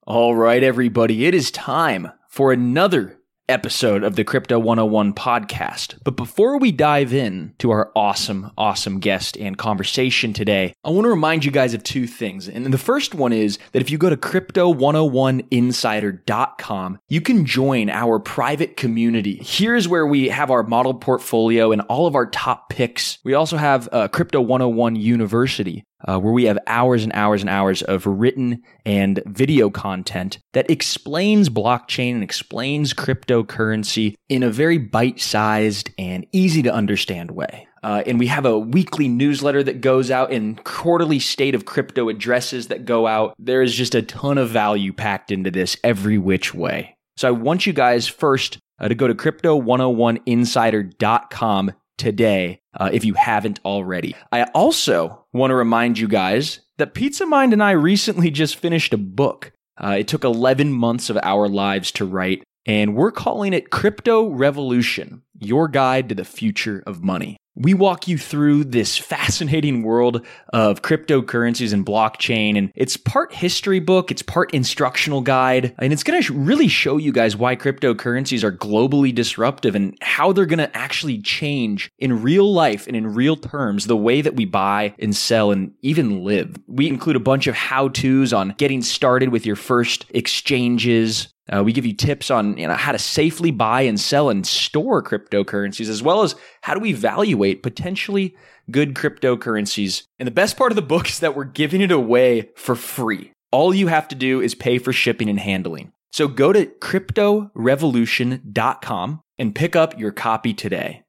All right, everybody, it is time for another episode of the Crypto 101 podcast. But before we dive in to our awesome guest and conversation today, I want to remind you guys of two things. And the first one is that if you go to crypto101insider.com, you can join our private community. Here's where we have our model portfolio and all of our top picks. We also have Crypto 101 University, where we have hours and hours and hours of written and video content that explains blockchain and explains cryptocurrency in a very bite-sized and easy to understand way. And we have a weekly newsletter that goes out and quarterly state of crypto addresses that go out. There is just a ton of value packed into this every which way. So I want you guys first to go to crypto101insider.com today, if you haven't already. I also want to remind you guys that Pizza Mind and I recently just finished a book. It took 11 months of our lives to write, and we're calling it Crypto Revolution, Your Guide to the Future of Money. We walk you through this fascinating world of cryptocurrencies and blockchain, and it's part history book, it's part instructional guide, and it's going to really show you guys why cryptocurrencies are globally disruptive and how they're going to actually change in real life and in real terms the way that we buy and sell and even live. We include a bunch of how-tos on getting started with your first exchanges. We give you tips on how to safely buy and sell and store cryptocurrencies, as well as how to evaluate potentially good cryptocurrencies. And the best part of the book is that we're giving it away for free. All you have to do is pay for shipping and handling. So go to cryptorevolution.com and pick up your copy today.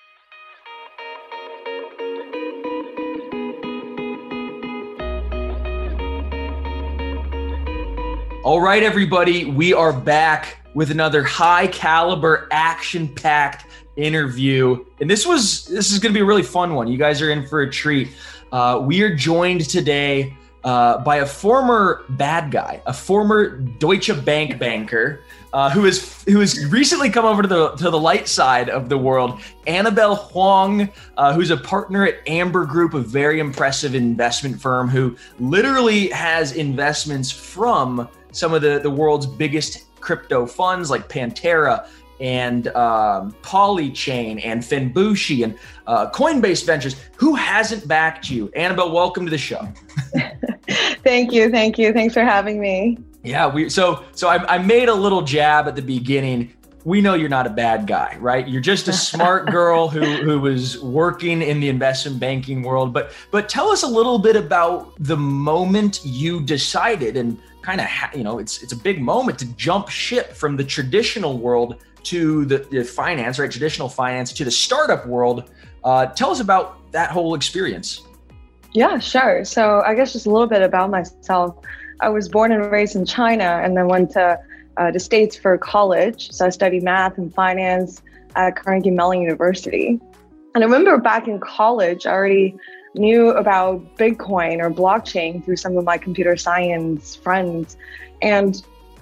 All right, everybody, we are back with another high caliber, action-packed interview. And this is going to be a really fun one. You guys are in for a treat. We are joined today by a former bad guy, a former Deutsche Bank banker who has recently come over to the light side of the world, Annabelle Huang, who's a partner at Amber Group, a very impressive investment firm who literally has investments from some of the world's biggest crypto funds like Pantera and Polychain and Fenbushi and Coinbase Ventures. Who hasn't backed you? Annabelle, welcome to the show. Thank you. Thanks for having me. Yeah, so I made a little jab at the beginning. We know you're not a bad guy, right? You're just a smart girl who was working in the investment banking world. But tell us a little bit about the moment you decided, and kind of it's a big moment to jump ship from the traditional world to the finance, right? Traditional finance to the startup world. Tell us about that whole experience. Yeah, sure. So I guess just a little bit about myself. I was born and raised in China and then went to the States for college. So I studied math and finance at Carnegie Mellon University. And I remember back in college, I already knew about Bitcoin or blockchain through some of my computer science friends. And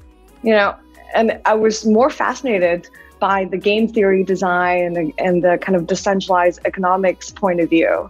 I was more fascinated by the game theory design and the kind of decentralized economics point of view.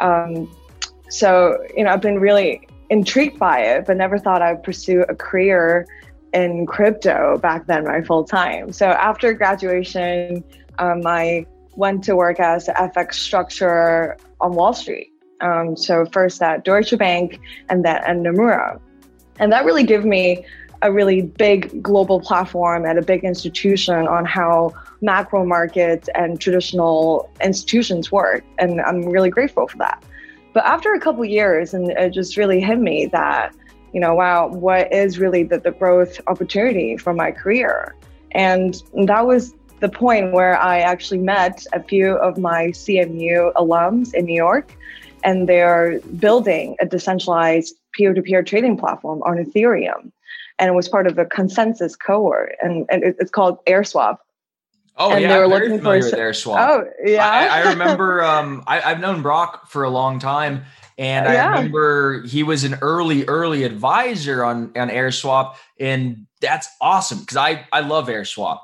So I've been really intrigued by it, but never thought I'd pursue a career in crypto back then, right, full time. So after graduation, I went to work as an FX structurer on Wall Street. So first at Deutsche Bank and then at Nomura. And that really gave me a really big global platform at a big institution on how macro markets and traditional institutions work. And I'm really grateful for that. But after a couple of years, and it just really hit me that, wow, what is really the growth opportunity for my career? And that was the point where I actually met a few of my CMU alums in New York, and they're building a decentralized peer-to-peer trading platform on Ethereum. And it was part of a consensus cohort, and it's called AirSwap. Oh, and yeah, they were I'm looking very familiar for with AirSwap. Oh, yeah. I remember, I've known Brock for a long time, and I remember he was an early advisor on AirSwap, and that's awesome because I love AirSwap.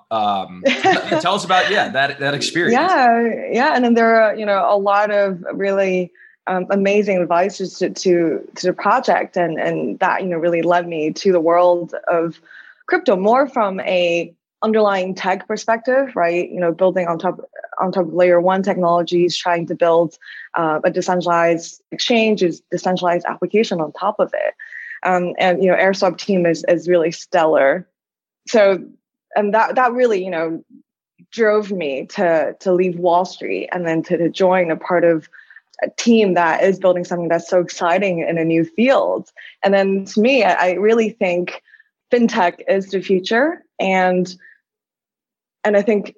Tell us about that experience. Yeah, and then there are a lot of really amazing advice to the project, and that really led me to the world of crypto more from a underlying tech perspective, right? Building on top of layer one technologies, trying to build a decentralized exchange, is decentralized application on top of it. And Airswap team is really stellar. So, and that really drove me to leave Wall Street and then to join a part of a team that is building something that's so exciting in a new field. And then to me, I really think fintech is the future, and I think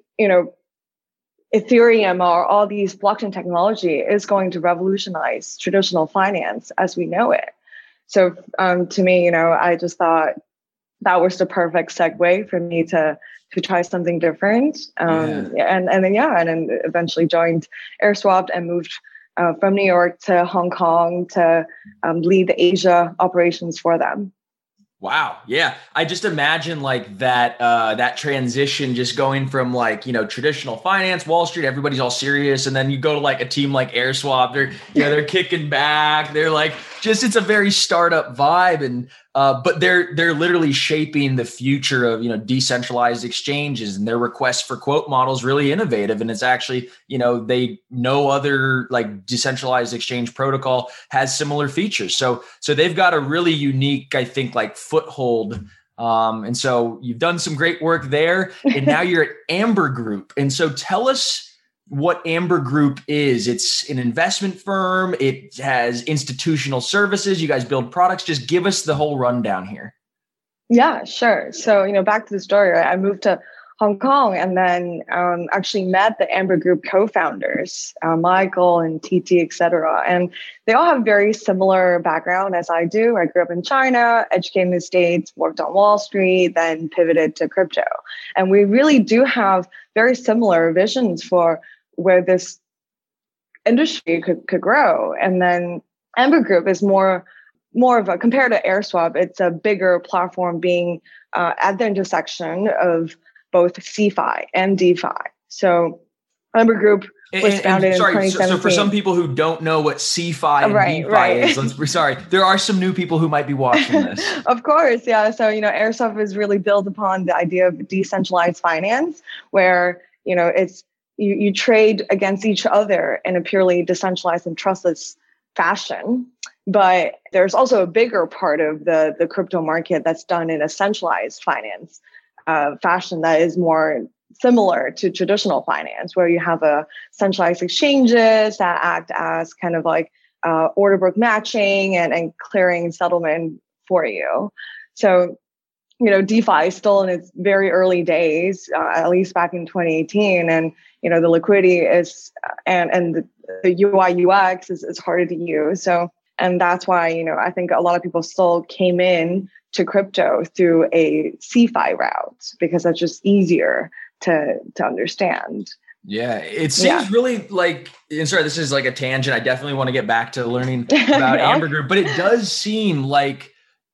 Ethereum or all these blockchain technology is going to revolutionize traditional finance as we know it. So to me, I just thought that was the perfect segue for me to try something different. And then eventually joined Airswap and moved from New York to Hong Kong to lead the Asia operations for them. Wow. Yeah. I just imagine like that transition, just going from traditional finance, Wall Street, everybody's all serious. And then you go to like a team like Airswap, they're kicking back. They're like, it's a very startup vibe. And, but they're literally shaping the future of, decentralized exchanges, and their request for quote models really innovative. And it's actually, no other like decentralized exchange protocol has similar features. So they've got a really unique, I think, like foothold. And so you've done some great work there, and now you're at Amber Group. And so tell us what Amber Group is. It's an investment firm. It has institutional services. You guys build products. Just give us the whole rundown here. Yeah, sure. So, back to the story, right? I moved to Hong Kong and then actually met the Amber Group co-founders, Michael and TT, et cetera. And they all have very similar background as I do. I grew up in China, educated in the States, worked on Wall Street, then pivoted to crypto. And we really do have very similar visions for where this industry could grow. And then Amber Group is more of a, compared to Airswap, it's a bigger platform being at the intersection of both CeFi and DeFi. So Amber Group was founded in 2017. So for some people who don't know what CeFi and DeFi is, there are some new people who might be watching this. Of course, yeah. So, Airswap is really built upon the idea of decentralized finance, where, it's you trade against each other in a purely decentralized and trustless fashion. But there's also a bigger part of the crypto market that's done in a centralized finance fashion that is more similar to traditional finance, where you have a centralized exchanges that act as kind of like order book matching and clearing and settlement for you. So, DeFi is still in its very early days, at least back in 2018. And, the liquidity is, and the UI UX is harder to use. So, and that's why, I think a lot of people still came in to crypto through a CeFi route, because that's just easier to understand. Yeah, it seems really like, and sorry, this is like a tangent. I definitely want to get back to learning about Amber Group, but it does seem like,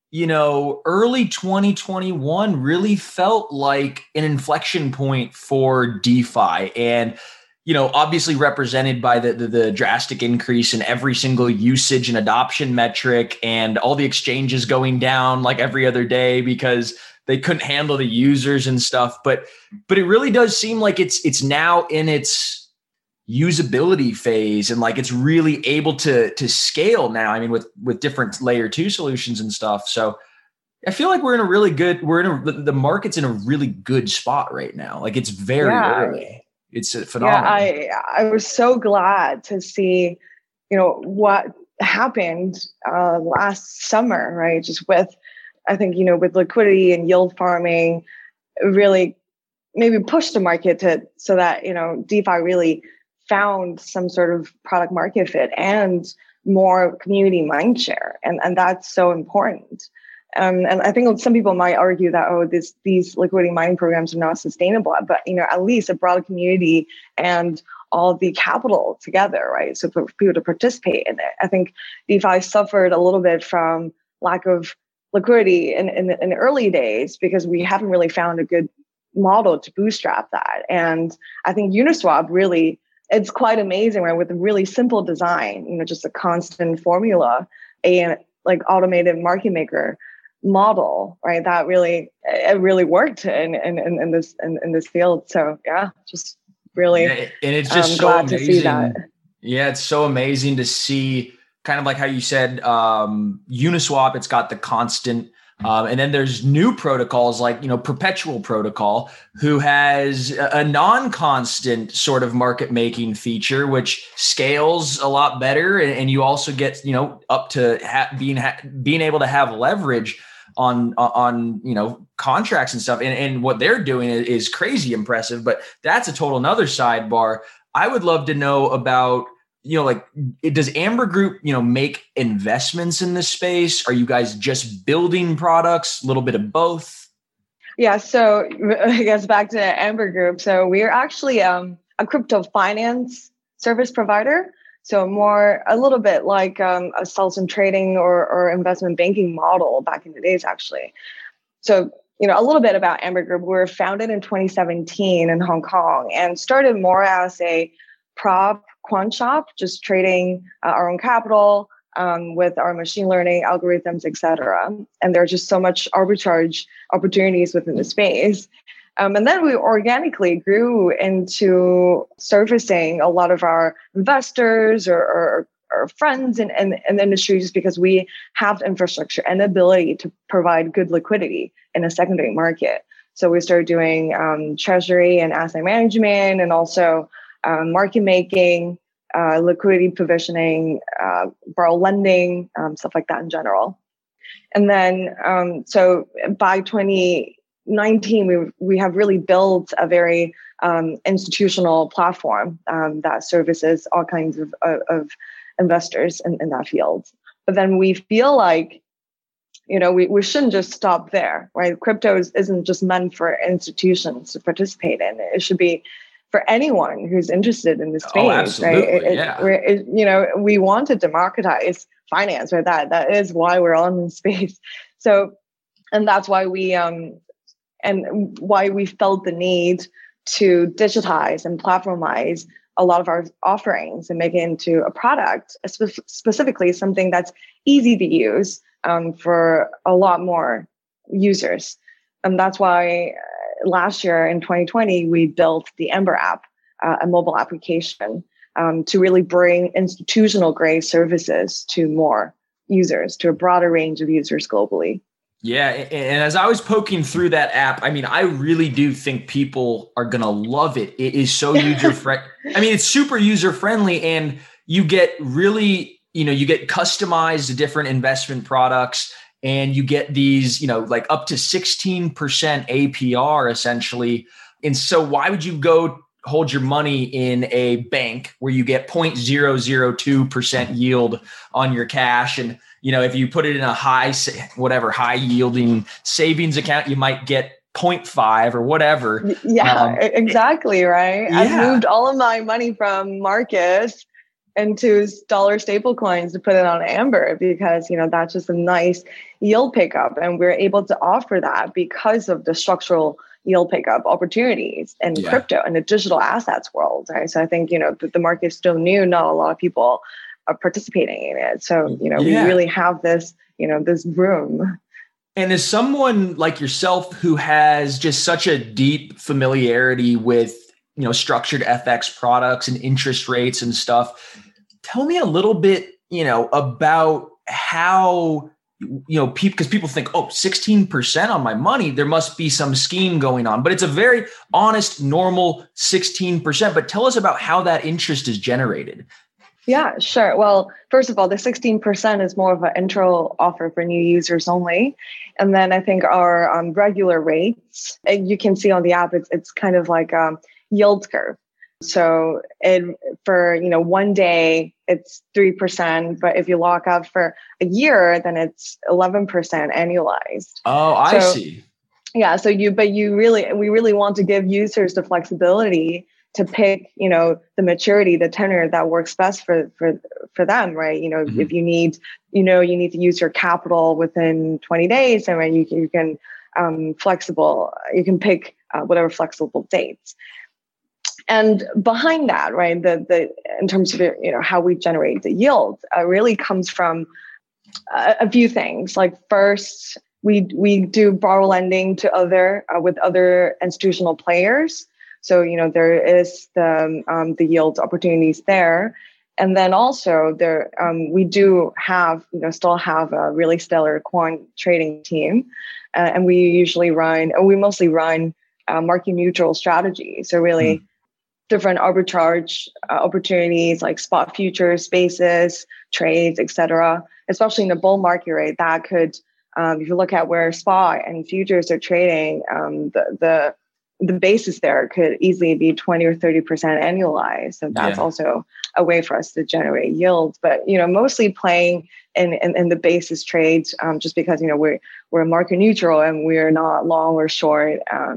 early 2021 really felt like an inflection point for DeFi, and, obviously represented by the drastic increase in every single usage and adoption metric, and all the exchanges going down like every other day because they couldn't handle the users and stuff. But it really does seem like it's now in its usability phase, and like it's really able to scale now. I mean, with different layer 2 solutions and stuff. So I feel like the market's in a really good spot right now. Like it's very early. It's phenomenal. Yeah, I was so glad to see, what happened last summer, right? Just with, I think, with liquidity and yield farming, really maybe pushed the market so that, DeFi really found some sort of product market fit and more community mindshare. And that's so important. And I think some people might argue that, these liquidity mining programs are not sustainable, but, at least a broad community and all the capital together, right? So for people to participate in it. I think DeFi suffered a little bit from lack of liquidity in the early days, because we haven't really found a good model to bootstrap that. And I think Uniswap really it's quite amazing, right? With a really simple design, just a constant formula, a like automated market maker model, right? That it really worked in this field. So yeah, just really and it's just so glad to see that. amazing. Yeah, it's so amazing to see, kind of like how you said, Uniswap. It's got the constant. And then there's new protocols like, Perpetual Protocol, who has a non-constant sort of market making feature, which scales a lot better. And you also get, up to being able to have leverage on contracts and stuff. And what they're doing is crazy impressive, but that's a total another sidebar. I would love to know about, does Amber Group, make investments in this space? Are you guys just building products? A little bit of both? Yeah. So I guess back to Amber Group. So we're actually a crypto finance service provider. So a little bit like a sales and trading or investment banking model back in the days, actually. So, a little bit about Amber Group. We were founded in 2017 in Hong Kong and started more as a prop quant shop, just trading our own capital with our machine learning algorithms, et cetera. And there are just so much arbitrage opportunities within the space. And then we organically grew into servicing a lot of our investors or friends in the industry, just because we have the infrastructure and the ability to provide good liquidity in a secondary market. So we started doing treasury and asset management, and also market making, liquidity provisioning, borrow lending, stuff like that in general. And then, so by 2019, we have really built a very institutional platform that services all kinds of investors in that field. But then we feel like, we shouldn't just stop there, right? Crypto isn't just meant for institutions to participate in. It should be for anyone who's interested in this space. Oh, absolutely, right? We want to democratize finance, right? That is why we're on this space. So, and that's why we felt the need to digitize and platformize a lot of our offerings and make it into a product, specifically something that's easy to use for a lot more users. And that's why last year in 2020, we built the Amber app, a mobile application, to really bring institutional grade services to more users, to a broader range of users globally. Yeah. And as I was poking through that app, I really do think people are going to love it. It is so user-friendly. It's super user-friendly, and you get really, you get customized different investment products, and you get these, like up to 16% APR essentially. And so why would you go hold your money in a bank where you get 0.002% yield on your cash? And, if you put it in a high yielding savings account, you might get 0.5 or whatever. Yeah, exactly. Right. Yeah. I've moved all of my money from Marcus into dollar stable coins to put it on Amber, because, that's just a nice yield pickup. And we're able to offer that because of the structural yield pickup opportunities in crypto and the digital assets world. Right. So I think, the market is still new. Not a lot of people are participating in it. So, we really have this, this room. And as someone like yourself who has just such a deep familiarity with, structured FX products and interest rates and stuff, tell me a little bit, about how, because people think, 16% on my money, there must be some scheme going on, but it's a very honest, normal 16%. But tell us about how that interest is generated. Yeah, sure. Well, first of all, the 16% is more of an intro offer for new users only. And then I think our regular rates, you can see on the app, it's kind of like a yield curve. So for 1 day, it's 3%. But if you lock up for a year, then it's 11% annualized. Oh, I see. Yeah. So we really want to give users the flexibility to pick, the maturity, the tenor that works best for them, right? Mm-hmm. If you need, you need to use your capital within 20 days, and you can you can pick whatever flexible dates. And behind that, right, the in terms of how we generate the yield, really comes from a few things. Like first, we do borrow lending to with other institutional players. So there is the yield opportunities there, and then also there we do have still have a really stellar quant trading team, and we mostly run market neutral strategies. So really different arbitrage opportunities like spot futures, basis trades, etc. Especially in the bull market, right? That could, if you look at where spot and futures are trading, the basis there could easily be 20 or 30% annualized. So that's also a way for us to generate yield. But mostly playing in the basis trades, just because we're market neutral and we're not long or short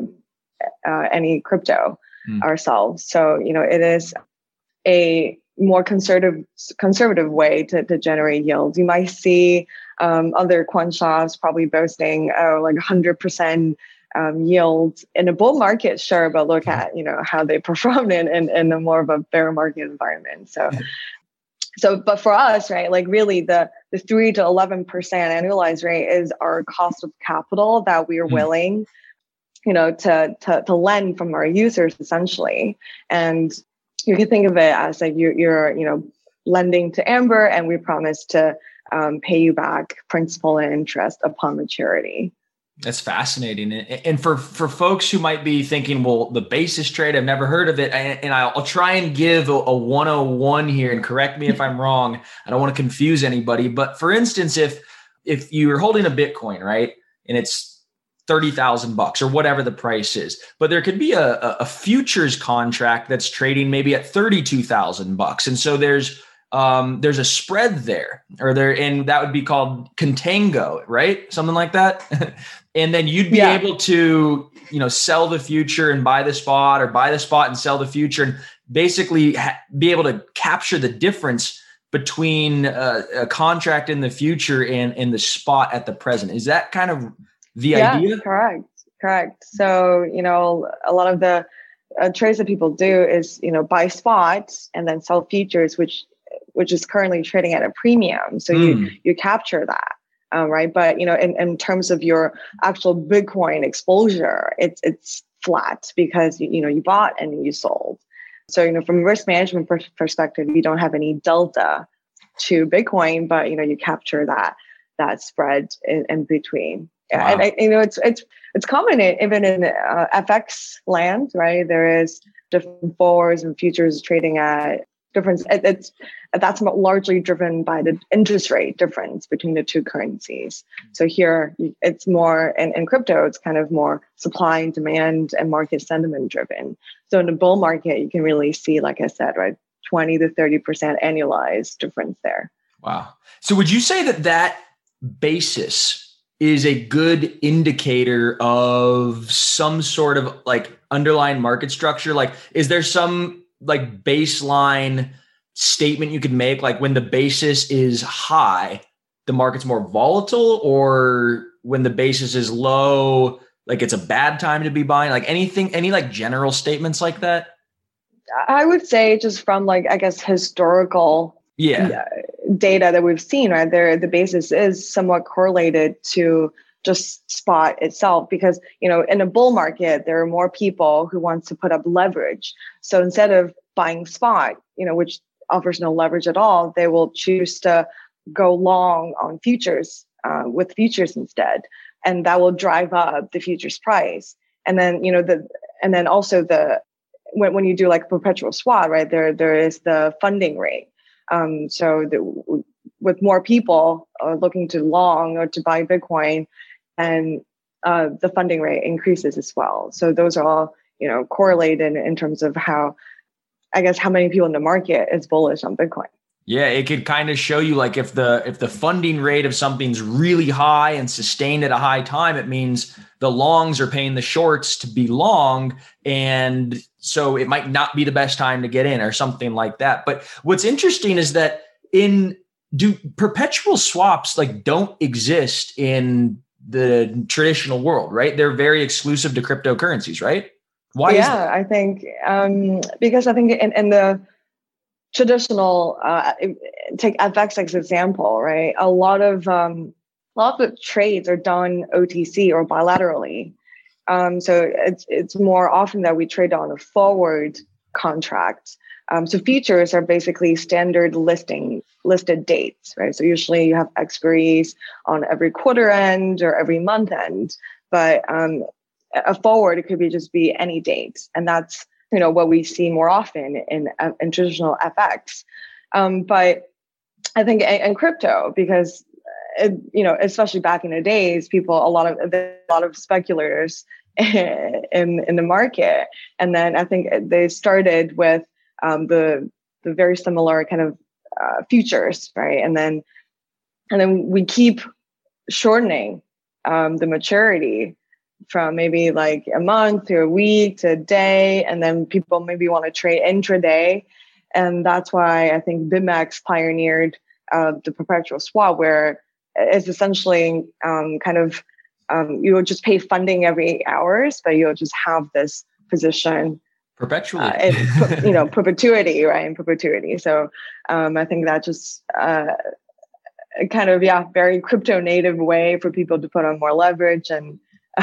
any crypto ourselves. So it is a more conservative way to generate yield. You might see other quant shops probably boasting like 100% yield in a bull market, sure, but look at how they performed in a more of a bear market environment. So but for us, right, like really the 3 to 11% annualized rate is our cost of capital that we are willing to lend from our users, essentially. And you can think of it as like you're lending to Amber, and we promise to pay you back principal and interest upon maturity. That's fascinating. And for folks who might be thinking, well, the basis trade, I've never heard of it. And I'll try and give a 101 here, and correct me if I'm wrong. I don't want to confuse anybody. But for instance, if you're holding a Bitcoin, right, and it's $30,000 or whatever the price is, but there could be a futures contract that's trading maybe at $32,000. And so there's a spread there, and that would be called contango, right? Something like that. And then you'd be able to, sell the future and buy the spot, or buy the spot and sell the future, and basically be able to capture the difference between a contract in the future and the spot at the present. Is that kind of the idea? Correct. So, a lot of the trades that people do is, buy spots and then sell futures, which is currently trading at a premium. So you capture that, right? But, in terms of your actual Bitcoin exposure, it's flat because, you bought and you sold. So, from a risk management perspective, you don't have any delta to Bitcoin, but, you capture that spread in between. Wow. And it's common even in FX land, right? There is different forwards and futures trading at different. That's largely driven by the interest rate difference between the two currencies. So here it's more, in crypto, it's kind of more supply and demand and market sentiment driven. So in the bull market, you can really see, like I said, right, 20 to 30% annualized difference there. Wow. So would you say that basis is a good indicator of some sort of like underlying market structure? Like, is there some like baseline statement you could make? Like when the basis is high, the market's more volatile, or when the basis is low, like it's a bad time to be buying? Like any like general statements like that? I would say just from like, I guess, historical data that we've seen, right there, the basis is somewhat correlated to just spot itself, because in a bull market there are more people who want to put up leverage. So instead of buying spot, which offers no leverage at all, they will choose to go long on futures with futures instead, and that will drive up the futures price. And then when you do like a perpetual swap, right, there is the funding rate. With more people looking to long or to buy Bitcoin, and the funding rate increases as well. So those are all, correlated in terms of how many people in the market is bullish on Bitcoin. Yeah, it could kind of show you like if the funding rate of something's really high and sustained at a high time, it means the longs are paying the shorts to be long, and so it might not be the best time to get in or something like that. But what's interesting is that perpetual swaps like don't exist in the traditional world, right? They're very exclusive to cryptocurrencies, right? Why is that? I think because I think in the traditional, take FX as example, right? A lot of the trades are done OTC or bilaterally. So it's more often that we trade on a forward contract. So futures are basically standard listed dates, right? So usually you have expiries on every quarter end or every month end, but a forward, it could just be any date, and that's what we see more often in traditional FX. But I think in crypto, because especially back in the days, a lot of speculators in the market, and then I think they started with the very similar kind of futures, right? And then we keep shortening the maturity from maybe like a month to a week to a day, and then people maybe want to trade intraday, and that's why I think BitMEX pioneered the perpetual swap, where it's essentially you will just pay funding every hours, but you'll just have this position perpetually in perpetuity, right? In perpetuity. So I think that just very crypto native way for people to put on more leverage and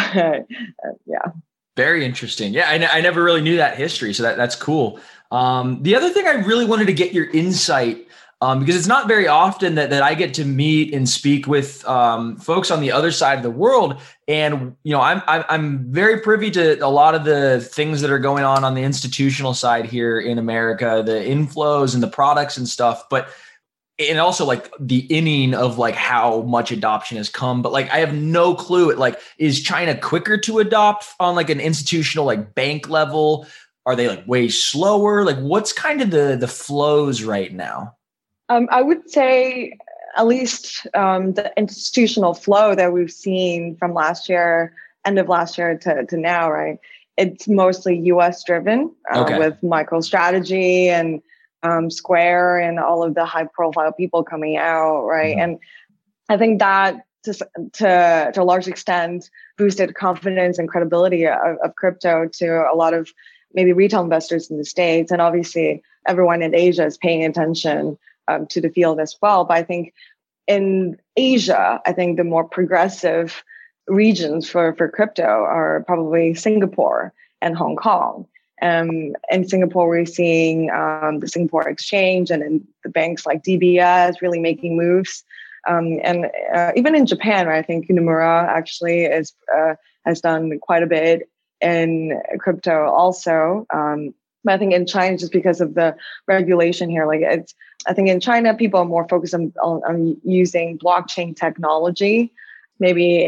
Very interesting. Yeah, I never really knew that history, so that's cool. The other thing I really wanted to get your insight, because it's not very often that I get to meet and speak with folks on the other side of the world, and I'm very privy to a lot of the things that are going on the institutional side here in America, the inflows and the products and stuff, and also like the inning of like how much adoption has come. But like, I have no clue. Is China quicker to adopt on like an institutional, like bank level? Are they like way slower? Like what's kind of the flows right now? I would say at least the institutional flow that we've seen from last year, end of last year to now, right? It's mostly US driven with MicroStrategy and Square and all of the high profile people coming out, right? Mm-hmm. And I think that to a large extent boosted confidence and credibility of crypto to a lot of maybe retail investors in the States. And obviously everyone in Asia is paying attention to the field as well. But I think in Asia, I think the more progressive regions for crypto are probably Singapore and Hong Kong. In Singapore, we're seeing the Singapore Exchange and then the banks like DBS really making moves. And even in Japan, right, I think Nomura actually has done quite a bit in crypto also. But I think in China, just because of the regulation here, I think in China, people are more focused on using blockchain technology, maybe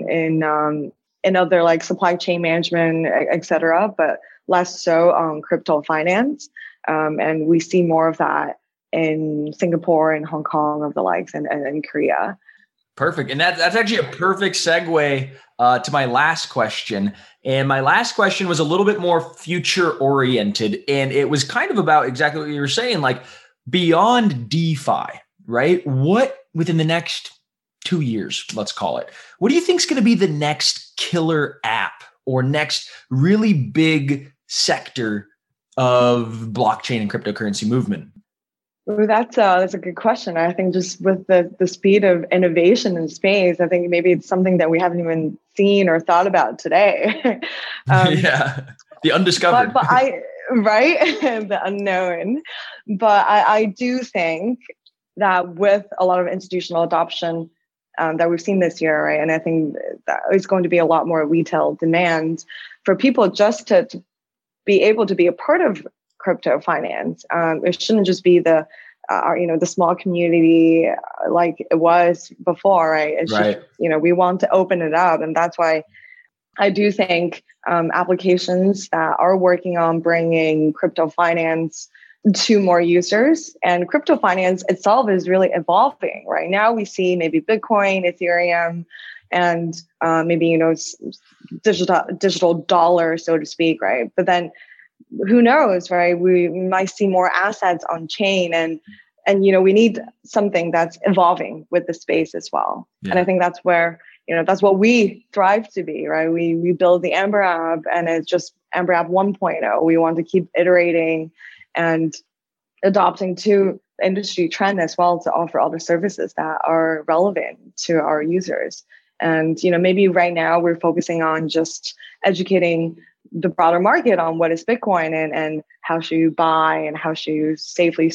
in other like supply chain management, et cetera, but less so on crypto finance. And we see more of that in Singapore and Hong Kong of the likes and Korea. Perfect. And that's actually a perfect segue to my last question. And my last question was a little bit more future oriented. And it was kind of about exactly what you were saying, like beyond DeFi, right? What within the next 2 years, let's call it, what do you think is going to be the next killer app or next really big sector of blockchain and cryptocurrency movement? Well, that's a good question. I think just with the speed of innovation in space, I think maybe it's something that we haven't even seen or thought about today. The undiscovered. But the unknown. But I do think that with a lot of institutional adoption that we've seen this year, right, and I think that it's going to be a lot more retail demand for people just to be able to be a part of crypto finance. It shouldn't just be the small community like it was before, right? It's right. Just, we want to open it up. And that's why I do think applications that are working on bringing crypto finance to more users, and crypto finance itself is really evolving. Right now we see maybe Bitcoin, Ethereum, and maybe, digital dollar, so to speak, right? But then who knows, right? We might see more assets on chain, and we need something that's evolving with the space as well. Yeah. And I think that's where that's what we thrive to be, right? We build the Amber app, and it's just Amber app 1.0. We want to keep iterating and adopting to industry trend as well to offer other services that are relevant to our users. And, maybe right now we're focusing on just educating the broader market on what is Bitcoin and how should you buy and how should you safely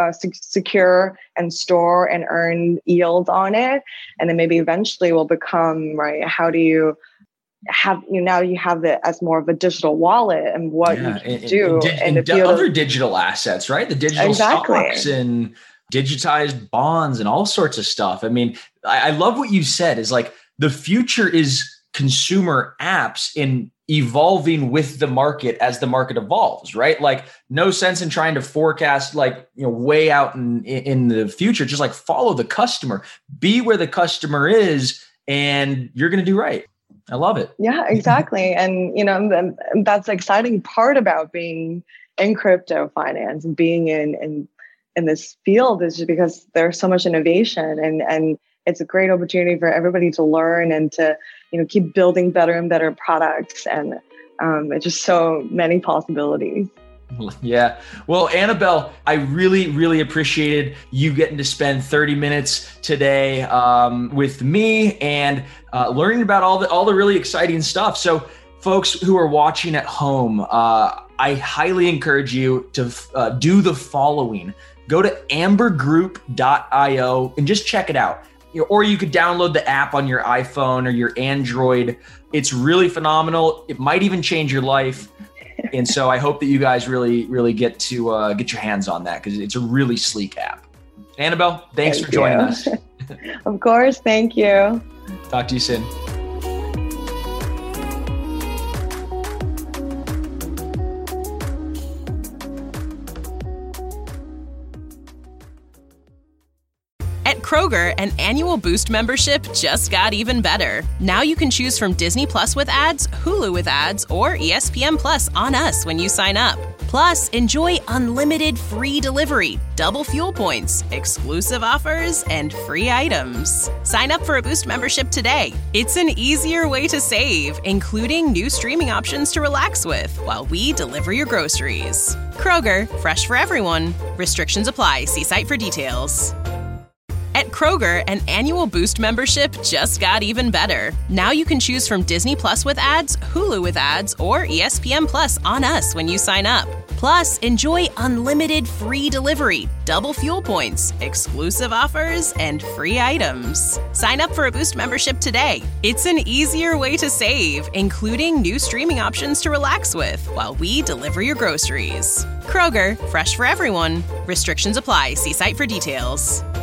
secure and store and earn yield on it. And then maybe eventually will become, right, how do you have, now you have it as more of a digital wallet and what you can do. And other digital assets, right? The digital stocks and digitized bonds and all sorts of stuff. I mean, I love what you said is like the future is consumer apps in evolving with the market as the market evolves, right? Like no sense in trying to forecast way out in the future, just like follow the customer, be where the customer is, and you're going to do right. I love it. Yeah, exactly. And, that's the exciting part about being in crypto finance and being in this field is just because there's so much innovation and it's a great opportunity for everybody to learn and to, keep building better and better products. And it's just so many possibilities. Yeah. Well, Annabelle, I really, really appreciated you getting to spend 30 minutes today with me and learning about all the really exciting stuff. So folks who are watching at home, I highly encourage you to do the following. Go to ambergroup.io and just check it out. Or you could download the app on your iPhone or your Android. It's really phenomenal. It might even change your life. And so I hope that you guys really, really get to get your hands on that because it's a really sleek app. Annabelle, thanks for joining us. Of course. Thank you. Talk to you soon. At Kroger, an annual Boost membership just got even better. Now you can choose from Disney Plus with ads, Hulu with ads, or ESPN Plus on us when you sign up. Plus, enjoy unlimited free delivery, double fuel points, exclusive offers, and free items. Sign up for a Boost membership today. It's an easier way to save, including new streaming options to relax with while we deliver your groceries. Kroger, fresh for everyone. Restrictions apply. See site for details. At Kroger, an annual Boost membership just got even better. Now you can choose from Disney Plus with ads, Hulu with ads, or ESPN Plus on us when you sign up. Plus, enjoy unlimited free delivery, double fuel points, exclusive offers, and free items. Sign up for a Boost membership today. It's an easier way to save, including new streaming options to relax with while we deliver your groceries. Kroger, fresh for everyone. Restrictions apply. See site for details.